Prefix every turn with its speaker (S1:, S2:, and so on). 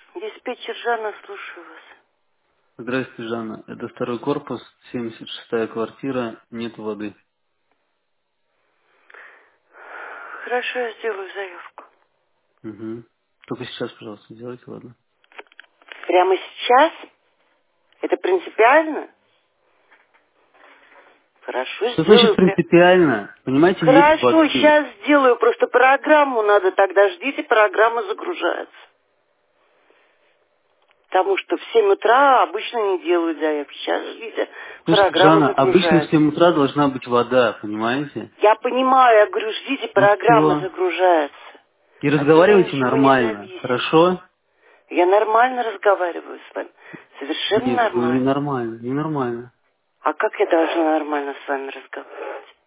S1: Диспетчер Жанна, слушаю вас.
S2: Здравствуйте, Жанна. Это второй корпус, 76-я квартира, нет воды.
S1: Хорошо, я сделаю заявку.
S2: Угу. Только сейчас, пожалуйста, сделайте, ладно?
S1: Прямо сейчас? Это принципиально? Хорошо,
S2: Что значит
S1: сделаю прям.
S2: принципиально? Понимаете, нет
S1: Хорошо,
S2: воды.
S1: сейчас сделаю. Просто программу надо тогда ждите, программа загружается. Потому что в 7 утра обычно не делают заявки. Сейчас ждите,
S2: Слушайте,
S1: программа
S2: Жанна, обычно в
S1: загружается.
S2: 7 утра должна быть вода, понимаете?
S1: Я понимаю, я говорю, ждите,
S2: Ну
S1: программа
S2: все.
S1: загружается.
S2: И
S1: От меня
S2: разговаривайте
S1: ничего не
S2: нормально,
S1: зависит.
S2: хорошо?
S1: Я нормально разговариваю с вами. Совершенно
S2: Нет, ну
S1: нормально.
S2: ненормально, ненормально.
S1: А как я должна нормально с вами разговаривать?